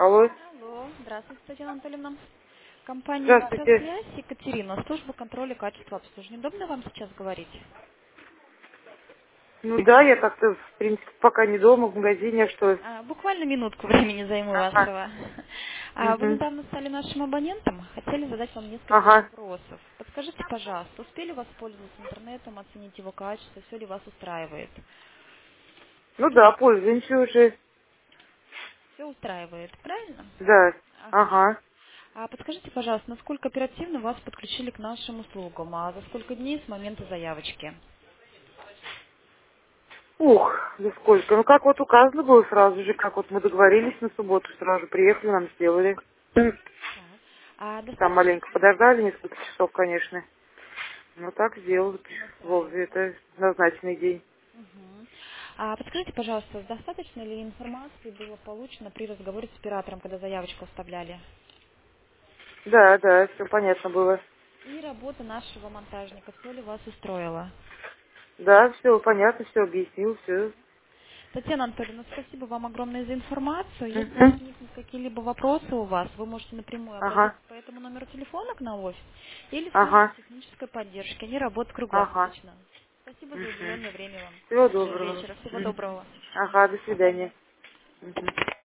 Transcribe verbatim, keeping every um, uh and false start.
Алло, Алло, здравствуйте, Татьяна Анатольевна. Компания здравствуйте. «Автосвязь», Екатерина, служба контроля качества обслуживания. Удобно вам сейчас говорить? Ну да, я как-то, в принципе, пока не дома, в магазине, а что... А, буквально минутку времени займу Ага, вашего. А, вы угу, недавно стали нашим абонентом. Хотели задать вам несколько ага. вопросов. Подскажите, пожалуйста, успели воспользоваться интернетом, оценить его качество, все ли вас устраивает? Ну да, пользуемся уже. Все устраивает, правильно? Да, Ага. ага. А подскажите, пожалуйста, насколько оперативно вас подключили к нашим услугам? А за сколько дней с момента заявочки? Ух, за сколько? Ну как вот указано было сразу же, как вот мы договорились на субботу, сразу приехали, нам сделали. М, Так. А Там достаточно маленько подождали, несколько часов, конечно. Ну так сделали, в настраивали? это назначенный день. Мгм. А подскажите, пожалуйста, достаточно ли информации было получено при разговоре с оператором, когда заявочку оставляли? Да, да, все понятно было. И работа нашего монтажника, все ли вас устроило? Да, все понятно, все объяснил, все. Татьяна Анатольевна, спасибо вам огромное за информацию. Если Угу. возникнут какие-либо вопросы у вас, вы можете напрямую Ага, обратиться по этому номеру телефона к на офис или в службу ага, технической поддержки. Они работают ага. круглосуточно. Спасибо за Угу. уделенное время вам. Всего Хорошего доброго. вечера. Всего Мгм. доброго. Ага, до До свидания. свидания. Мгм.